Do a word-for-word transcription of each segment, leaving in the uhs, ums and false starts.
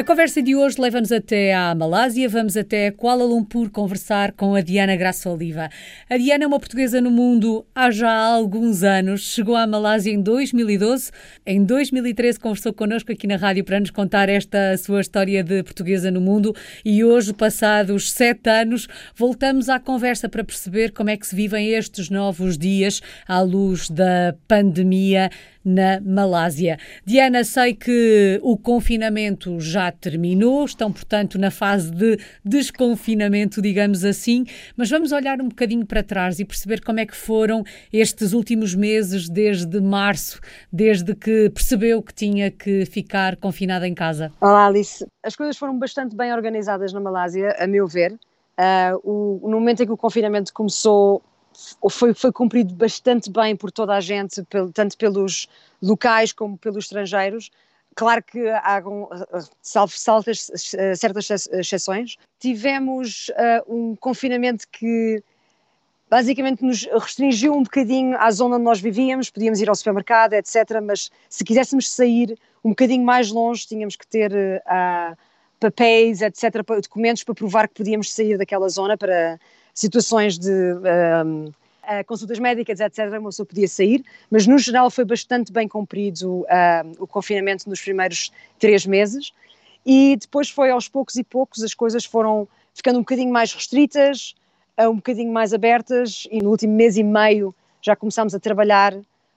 A conversa de hoje leva-nos até à Malásia, vamos até Kuala Lumpur conversar com a Diana Graça Oliva. A Diana é uma portuguesa no mundo há já alguns anos, chegou à Malásia em dois mil e doze, em dois mil e treze conversou connosco aqui na rádio para nos contar esta sua história de portuguesa no mundo e hoje, passados sete anos, voltamos à conversa para perceber como é que se vivem estes novos dias à luz da pandemia na Malásia. Diana, sei que o confinamento já terminou, estão, portanto, na fase de desconfinamento, digamos assim, mas vamos olhar um bocadinho para trás e perceber como é que foram estes últimos meses, desde março, desde que percebeu que tinha que ficar confinada em casa. Olá, Alice. As coisas foram bastante bem organizadas na Malásia, a meu ver. Uh, o, no momento em que o confinamento começou, Foi, foi cumprido bastante bem por toda a gente, tanto pelos locais como pelos estrangeiros. Claro que há um, salvo, salvo certas exceções. Tivemos uh, um confinamento que basicamente nos restringiu um bocadinho à zona onde nós vivíamos, podíamos ir ao supermercado, etcétera. Mas se quiséssemos sair um bocadinho mais longe, tínhamos que ter uh, papéis, etcétera, documentos para provar que podíamos sair daquela zona para situações de um, uh, consultas médicas, etcétera, uma pessoa podia sair, mas no geral foi bastante bem cumprido uh, o confinamento nos primeiros três meses e depois foi aos poucos e poucos, as coisas foram ficando um bocadinho mais restritas, uh, um bocadinho mais abertas e no último mês e meio já começámos a trabalhar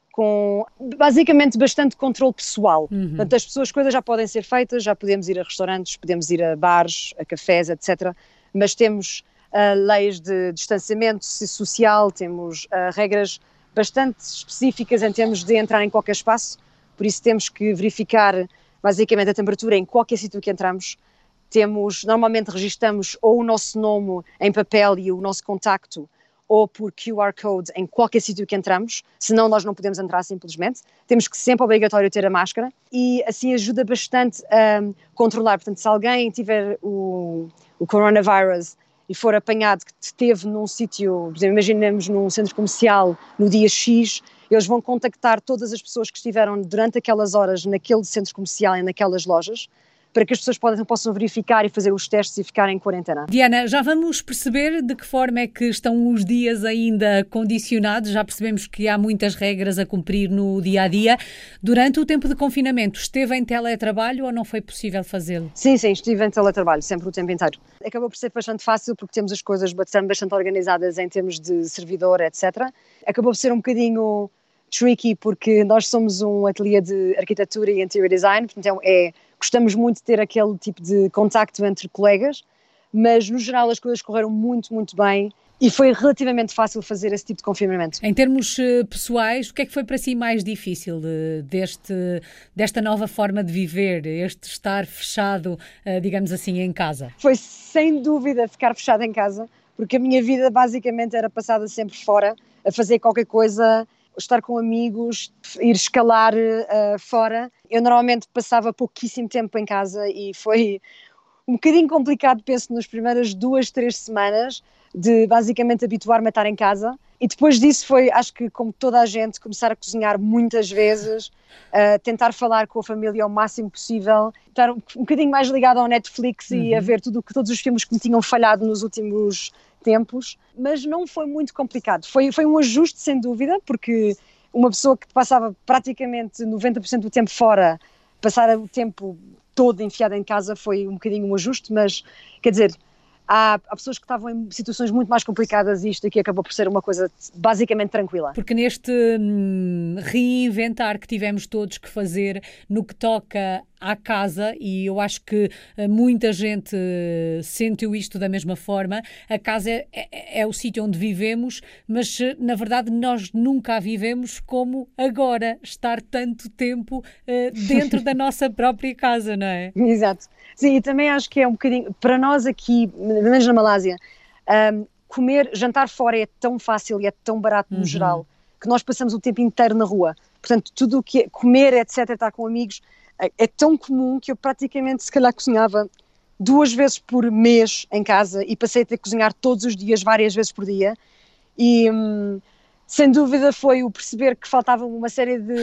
com basicamente bastante controle pessoal. Uhum. Portanto, as pessoas, as coisas já podem ser feitas, já podemos ir a restaurantes, podemos ir a bares, a cafés, etcétera, mas temos Uh, leis de distanciamento social, temos uh, regras bastante específicas em termos de entrar em qualquer espaço, por isso temos que verificar basicamente a temperatura em qualquer sítio que entramos. Temos, normalmente registamos ou o nosso nome em papel e o nosso contacto ou por Q R Code em qualquer sítio que entramos, senão nós não podemos entrar simplesmente. Temos que sempre obrigatório ter a máscara e assim ajuda bastante a controlar. Portanto, se alguém tiver o, o coronavirus e for apanhado que esteve num sítio, por exemplo, imaginemos num centro comercial no dia X, eles vão contactar todas as pessoas que estiveram durante aquelas horas naquele centro comercial e naquelas lojas, para que as pessoas possam, possam verificar e fazer os testes e ficar em quarentena. Diana, já vamos perceber de que forma é que estão os dias ainda condicionados, já percebemos que há muitas regras a cumprir no dia-a-dia. Durante o tempo de confinamento, esteve em teletrabalho ou não foi possível fazê-lo? Sim, sim, estive em teletrabalho, sempre o tempo inteiro. Acabou por ser bastante fácil porque temos as coisas bastante, bastante organizadas em termos de servidor, etcétera. Acabou por ser um bocadinho tricky porque nós somos um ateliê de arquitetura e interior design, então é... Gostamos muito de ter aquele tipo de contacto entre colegas, mas no geral as coisas correram muito, muito bem e foi relativamente fácil fazer esse tipo de confinamento. Em termos uh, pessoais, o que é que foi para si mais difícil uh, deste, desta nova forma de viver, este estar fechado, uh, digamos assim, em casa? Foi sem dúvida ficar fechado em casa, porque a minha vida basicamente era passada sempre fora, a fazer qualquer coisa, estar com amigos, ir escalar uh, fora. Eu normalmente passava pouquíssimo tempo em casa e foi um bocadinho complicado, penso, nas primeiras duas, três semanas de basicamente habituar-me a estar em casa. E depois disso foi, acho que como toda a gente, começar a cozinhar muitas vezes, uh, tentar falar com a família ao máximo possível, estar um, um bocadinho mais ligado ao Netflix uhum. e a ver tudo, todos os filmes que me tinham falhado nos últimos tempos, mas não foi muito complicado. Foi, foi um ajuste, sem dúvida, porque uma pessoa que passava praticamente noventa por cento do tempo fora, passar o tempo todo enfiada em casa foi um bocadinho um ajuste, mas, quer dizer, há, há pessoas que estavam em situações muito mais complicadas e isto aqui acabou por ser uma coisa basicamente tranquila. Porque neste hum, reinventar que tivemos todos que fazer no que toca à casa, e eu acho que muita gente sentiu isto da mesma forma, a casa é, é, é o sítio onde vivemos, mas na verdade nós nunca a vivemos como agora, estar tanto tempo uh, dentro da nossa própria casa, não é? Exato. Sim, e também acho que é um bocadinho, para nós aqui, pelo menos na Malásia, um, comer, jantar fora é tão fácil e é tão barato no uhum. geral, que nós passamos o tempo inteiro na rua. Portanto, tudo o que é comer, etcétera, estar com amigos, é tão comum que eu praticamente, se calhar, cozinhava duas vezes por mês em casa e passei a ter que cozinhar todos os dias, várias vezes por dia. E, hum, sem dúvida, foi o perceber que faltava uma série de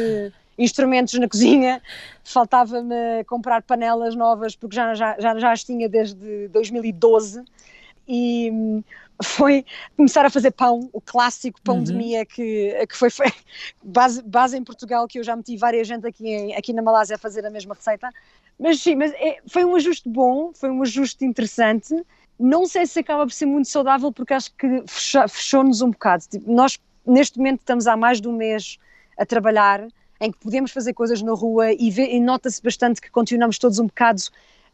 instrumentos na cozinha, faltava-me comprar panelas novas, porque já, já, já, já as tinha desde dois mil e doze, e foi começar a fazer pão, o clássico pão uhum. de mia, que, que foi, foi base, base em Portugal, que eu já meti várias gente aqui, em, aqui na Malásia a fazer a mesma receita. Mas sim, mas é, foi um ajuste bom, foi um ajuste interessante. Não sei se acaba por ser muito saudável, porque acho que fecha, fechou-nos um bocado. Tipo, nós, neste momento, estamos há mais de um mês a trabalhar, em que podemos fazer coisas na rua e, vê, e nota-se bastante que continuamos todos um bocado...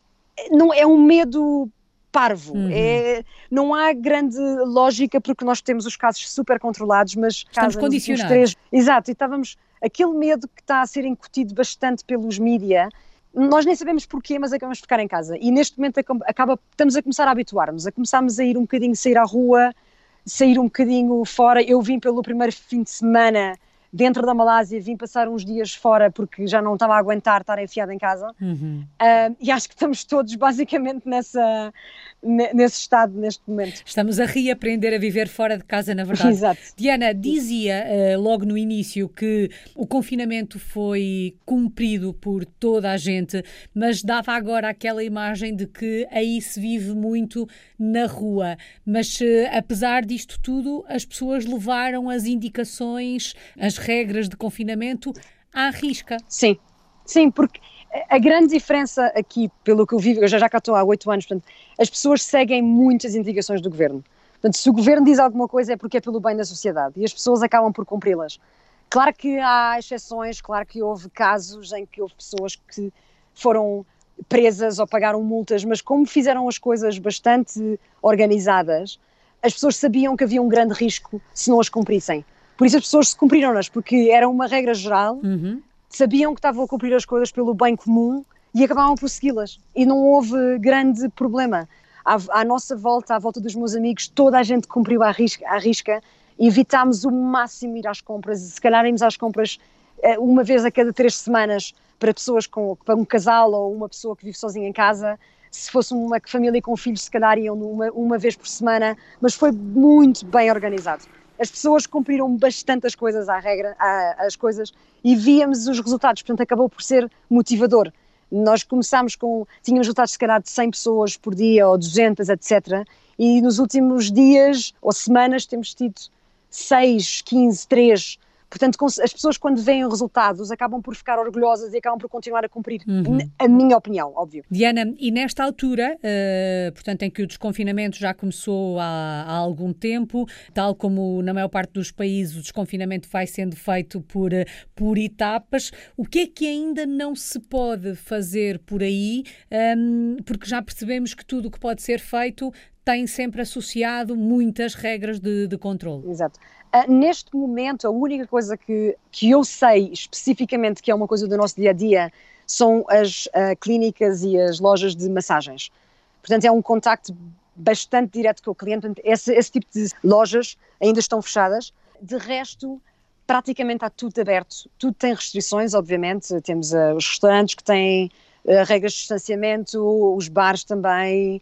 Não, é um medo parvo, uhum. é, não há grande lógica, porque nós temos os casos super controlados, mas... Estamos casa, condicionados. Três, exato, e estávamos... Aquele medo que está a ser incutido bastante pelos mídia, nós nem sabemos porquê, mas acabamos de ficar em casa. E neste momento acaba, estamos a começar a habituar-nos, a começarmos a ir um bocadinho, sair à rua, sair um bocadinho fora. Eu vim pelo primeiro fim de semana dentro da Malásia, vim passar uns dias fora porque já não estava a aguentar estar enfiada em casa. Uhum. Uh, e acho que estamos todos basicamente nessa, nesse estado neste momento. Estamos a reaprender a viver fora de casa, na verdade. Exato. Diana, dizia uh, logo no início que o confinamento foi cumprido por toda a gente, mas dava agora aquela imagem de que aí se vive muito na rua. Mas uh, apesar disto tudo, as pessoas levaram as indicações, as regras de confinamento à risca. Sim, sim, porque a grande diferença aqui, pelo que eu vivo, eu já, já cá estou há oito anos, portanto, as pessoas seguem muitas indicações do governo. Portanto, se o governo diz alguma coisa é porque é pelo bem da sociedade e as pessoas acabam por cumpri-las. Claro que há exceções, claro que houve casos em que houve pessoas que foram presas ou pagaram multas, mas como fizeram as coisas bastante organizadas, as pessoas sabiam que havia um grande risco se não as cumprissem. Por isso as pessoas se cumpriram-nas, porque era uma regra geral, uhum. sabiam que estavam a cumprir as coisas pelo bem comum e acabavam por segui-las. E não houve grande problema. À, à nossa volta, à volta dos meus amigos, toda a gente cumpriu à risca, à risca, evitámos o máximo ir às compras. Se calhar íamos às compras uma vez a cada três semanas para pessoas com, para um casal ou uma pessoa que vive sozinha em casa. Se fosse uma família com filhos, se calhar iam uma, uma vez por semana, mas foi muito bem organizado. As pessoas cumpriram bastante as coisas à regra, à, as coisas, e víamos os resultados, portanto acabou por ser motivador. Nós começámos com, tínhamos resultados se calhar de cem pessoas por dia ou duzentas, etcétera. E nos últimos dias ou semanas temos tido seis, quinze, três. Portanto, as pessoas quando veem os resultados acabam por ficar orgulhosas e acabam por continuar a cumprir, uhum. a minha opinião, óbvio. Diana, e nesta altura, uh, portanto em que o desconfinamento já começou há, há algum tempo, tal como na maior parte dos países o desconfinamento vai sendo feito por, por etapas, o que é que ainda não se pode fazer por aí, um, porque já percebemos que tudo o que pode ser feito tem sempre associado muitas regras de, de controle. Exato. Uh, neste momento, a única coisa que, que eu sei especificamente que é uma coisa do nosso dia-a-dia são as uh, clínicas e as lojas de massagens. Portanto, é um contacto bastante direto com o cliente. Portanto, esse, esse tipo de lojas ainda estão fechadas. De resto, praticamente está tudo aberto. Tudo tem restrições, obviamente. Temos uh, os restaurantes que têm uh, regras de distanciamento, os bares também,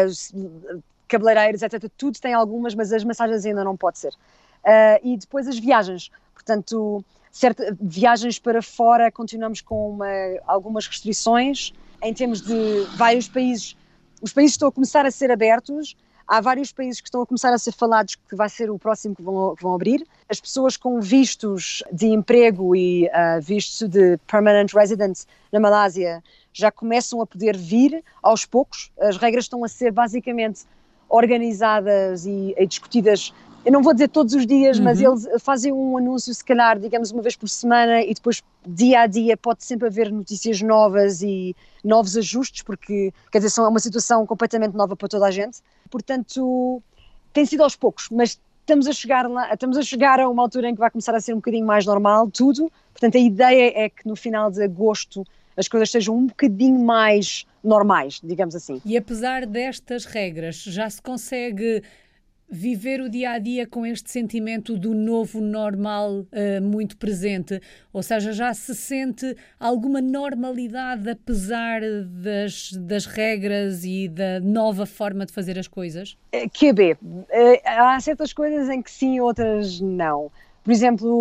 uh, cabeleireiros, etcétera. Tudo tem algumas, mas as massagens ainda não pode ser. Uh, e depois as viagens, portanto, certa, viagens para fora continuamos com uma, algumas restrições em termos de vários países. Os países estão a começar a ser abertos, há vários países que estão a começar a ser falados que vai ser o próximo que vão, que vão abrir. As pessoas com vistos de emprego e uh, vistos de permanent residence na Malásia já começam a poder vir aos poucos. As regras estão a ser basicamente organizadas e, e discutidas. Eu não vou dizer todos os dias, uhum. mas eles fazem um anúncio, se calhar, digamos, uma vez por semana e depois, dia a dia, pode sempre haver notícias novas e novos ajustes, porque, quer dizer, é uma situação completamente nova para toda a gente. Portanto, tem sido aos poucos, mas estamos a chegar lá, estamos a chegar a uma altura em que vai começar a ser um bocadinho mais normal tudo. Portanto, a ideia é que no final de agosto as coisas sejam um bocadinho mais normais, digamos assim. E apesar destas regras, já se consegue viver o dia-a-dia com este sentimento do novo normal uh, muito presente? Ou seja, já se sente alguma normalidade apesar das, das regras e da nova forma de fazer as coisas? Q B, uh, há certas coisas em que sim, outras não. Por exemplo,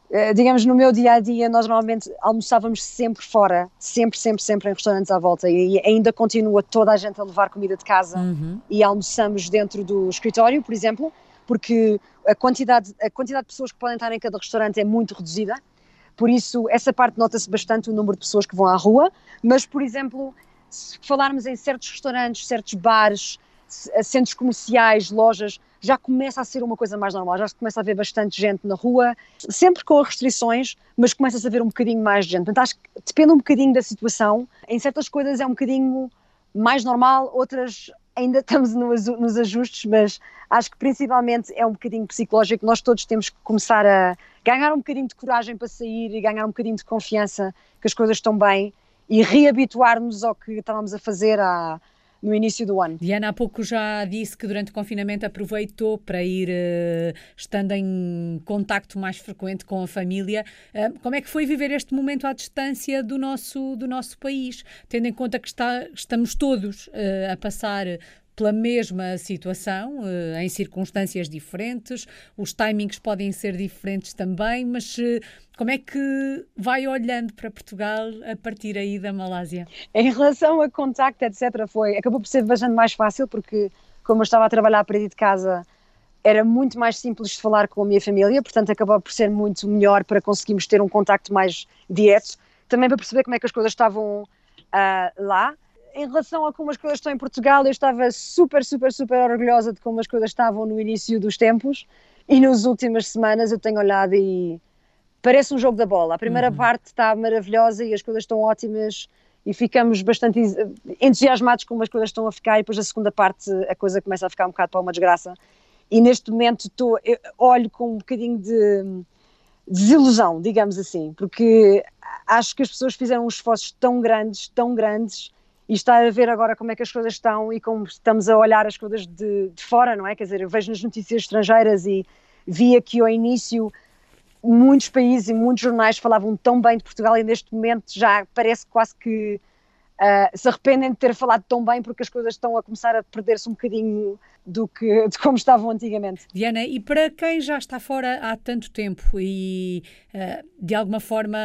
Uh, digamos, no meu dia-a-dia, nós normalmente almoçávamos sempre fora, sempre, sempre, sempre em restaurantes à volta, e ainda continua toda a gente a levar comida de casa, Uhum. e almoçamos dentro do escritório, por exemplo, porque a quantidade, a quantidade de pessoas que podem estar em cada restaurante é muito reduzida, por isso essa parte nota-se bastante o número de pessoas que vão à rua, mas, por exemplo, se falarmos em certos restaurantes, certos bares, centros comerciais, lojas, já começa a ser uma coisa mais normal, já se começa a ver bastante gente na rua, sempre com restrições, mas começa-se a ver um bocadinho mais de gente. Portanto, acho que depende um bocadinho da situação. Em certas coisas é um bocadinho mais normal, outras ainda estamos nos ajustes, mas acho que principalmente é um bocadinho psicológico. Nós todos temos que começar a ganhar um bocadinho de coragem para sair e ganhar um bocadinho de confiança que as coisas estão bem e reabituar-nos ao que estávamos a fazer há no início do ano. Diana, há pouco já disse que durante o confinamento aproveitou para ir uh, estando em contacto mais frequente com a família. Uh, como é que foi viver este momento à distância do nosso, do nosso país, tendo em conta que está, estamos todos uh, a passar pela mesma situação, uh, em circunstâncias diferentes, os timings podem ser diferentes também, mas uh, como é que vai olhando para Portugal a partir aí da Malásia? Em relação a contacto, etcétera, foi, acabou por ser bastante mais fácil, porque como eu estava a trabalhar a partir de casa, era muito mais simples de falar com a minha família, portanto acabou por ser muito melhor para conseguirmos ter um contacto mais direto, também para perceber como é que as coisas estavam uh, lá. Em relação a como as coisas estão em Portugal, eu estava super, super, super orgulhosa de como as coisas estavam no início dos tempos, e nas últimas semanas eu tenho olhado e parece um jogo da bola. A primeira uhum. parte está maravilhosa e as coisas estão ótimas e ficamos bastante entusiasmados como as coisas estão a ficar, e depois a segunda parte a coisa começa a ficar um bocado para uma desgraça. E neste momento estou, eu olho com um bocadinho de desilusão, digamos assim, porque acho que as pessoas fizeram esforços tão grandes, tão grandes, e está a ver agora como é que as coisas estão e como estamos a olhar as coisas de, de fora, não é? Quer dizer, eu vejo nas notícias estrangeiras e via que ao início muitos países e muitos jornais falavam tão bem de Portugal, e neste momento já parece quase que uh, se arrependem de ter falado tão bem, porque as coisas estão a começar a perder-se um bocadinho do que, de como estavam antigamente. Diana, e para quem já está fora há tanto tempo e uh, de alguma forma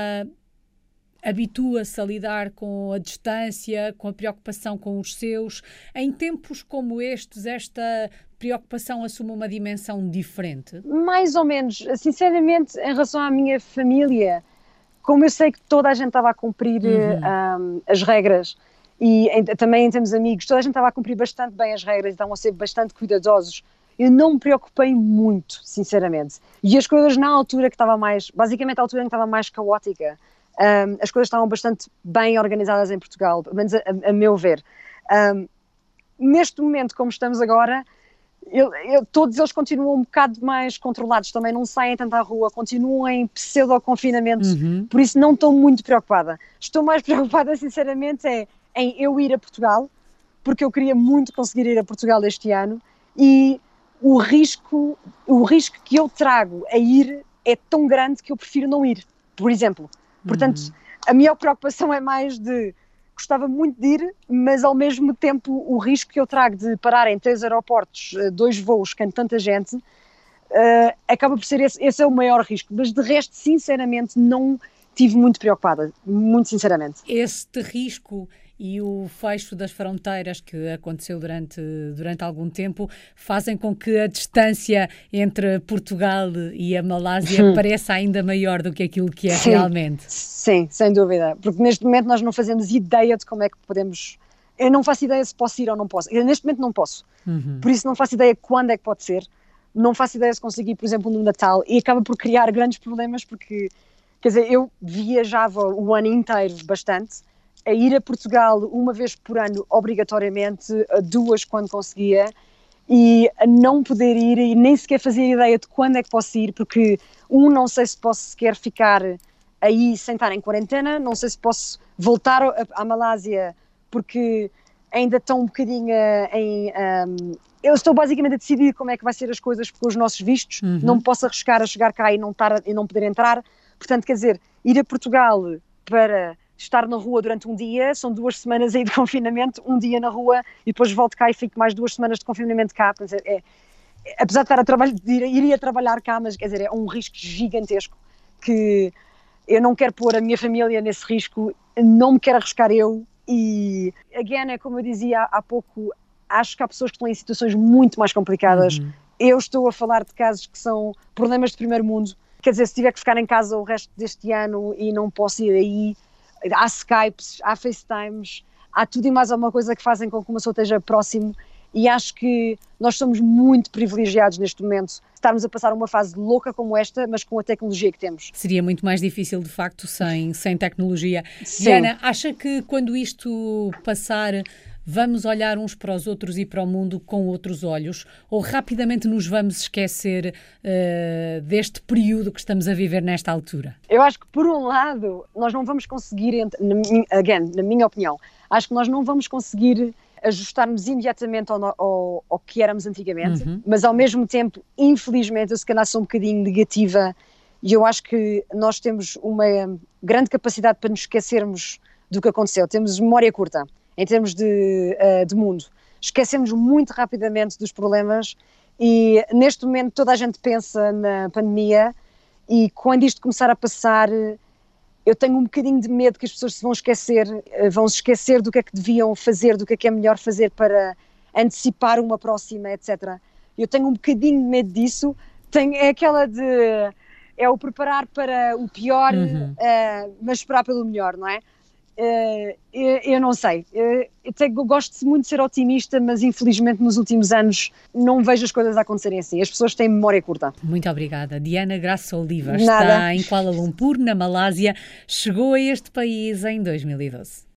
habitua-se a lidar com a distância, com a preocupação com os seus, em tempos como estes, esta preocupação assume uma dimensão diferente? Mais ou menos. Sinceramente, em relação à minha família, como eu sei que toda a gente estava a cumprir uhum. um, as regras, e em, também em termos de amigos, toda a gente estava a cumprir bastante bem as regras, estavam a ser bastante cuidadosos, eu não me preocupei muito, sinceramente. E as coisas na altura que estava mais, basicamente a altura em que estava mais caótica, Um, as coisas estavam bastante bem organizadas em Portugal, pelo menos a, a, a meu ver. Um, neste momento, como estamos agora, eu, eu, todos eles continuam um bocado mais controlados, também não saem tanto à rua, continuam em pseudo-confinamento, uhum. por isso não estou muito preocupada. Estou mais preocupada, sinceramente, é em eu ir a Portugal, porque eu queria muito conseguir ir a Portugal este ano, e o risco, o risco que eu trago a ir é tão grande que eu prefiro não ir, por exemplo. Portanto, uhum. a minha preocupação é mais de, gostava muito de ir, mas ao mesmo tempo o risco que eu trago de parar em três aeroportos, dois voos, com tanta gente, uh, acaba por ser esse, esse é o maior risco. Mas de resto, sinceramente, não estive muito preocupada, muito sinceramente. Este risco e o fecho das fronteiras que aconteceu durante, durante algum tempo fazem com que a distância entre Portugal e a Malásia hum. pareça ainda maior do que aquilo que é sim, realmente. Sim, sem dúvida, porque neste momento nós não fazemos ideia de como é que podemos... Eu não faço ideia se posso ir ou não posso. Eu neste momento não posso, uhum. por isso não faço ideia quando é que pode ser, não faço ideia se conseguir, por exemplo, no Natal, e acaba por criar grandes problemas, porque, quer dizer, eu viajava o ano inteiro bastante, a ir a Portugal uma vez por ano, obrigatoriamente, duas quando conseguia, e a não poder ir e nem sequer fazer ideia de quando é que posso ir, porque, um, não sei se posso sequer ficar aí sem estar em quarentena, não sei se posso voltar à Malásia, porque ainda estão um bocadinho em... Um, eu estou basicamente a decidir como é que vai ser as coisas com os nossos vistos, uhum. não me posso arriscar a chegar cá e não, estar, e não poder entrar, portanto, quer dizer, ir a Portugal para... estar na rua durante um dia, são duas semanas aí de confinamento, um dia na rua, e depois volto cá e fico mais duas semanas de confinamento cá. Quer dizer, é, é, apesar de estar a trabalhar, iria trabalhar cá, mas quer dizer, é um risco gigantesco. que eu não quero pôr a minha família nesse risco, não me quero arriscar eu e, again, é como eu dizia há pouco, acho que há pessoas que estão em situações muito mais complicadas. Uhum. Eu estou a falar de casos que são problemas de primeiro mundo, quer dizer, se tiver que ficar em casa o resto deste ano e não posso ir aí, há Skypes, há FaceTimes, há tudo e mais alguma coisa que fazem com que uma pessoa esteja próximo. E acho que nós somos muito privilegiados neste momento, estarmos a passar uma fase louca como esta, mas com a tecnologia que temos. Seria muito mais difícil, de facto, sem, sem tecnologia. Sim. Diana, acha que quando isto passar, vamos olhar uns para os outros e para o mundo com outros olhos? Ou rapidamente nos vamos esquecer uh, deste período que estamos a viver nesta altura? Eu acho que, por um lado, nós não vamos conseguir, again, na minha opinião, acho que nós não vamos conseguir ajustar-nos imediatamente ao, ao, ao que éramos antigamente, uhum. mas ao mesmo tempo, infelizmente, eu se calhar sou um bocadinho negativa e eu acho que nós temos uma grande capacidade para nos esquecermos do que aconteceu. Temos memória curta em termos de, uh, de mundo. Esquecemos muito rapidamente dos problemas e neste momento toda a gente pensa na pandemia e quando isto começar a passar, eu tenho um bocadinho de medo que as pessoas se vão esquecer, vão se esquecer do que é que deviam fazer, do que é que é melhor fazer para antecipar uma próxima, etcétera. Eu tenho um bocadinho de medo disso, tenho, é aquela de, é o preparar para o pior, uhum. uh, mas esperar pelo melhor, não é? Uh, eu, eu não sei, uh, eu, tenho, eu gosto muito de ser otimista, mas infelizmente nos últimos anos não vejo as coisas a acontecerem assim, as pessoas têm memória curta. Muito obrigada. Diana Graça Oliva Nada. Está em Kuala Lumpur, na Malásia, chegou a este país em dois mil e doze.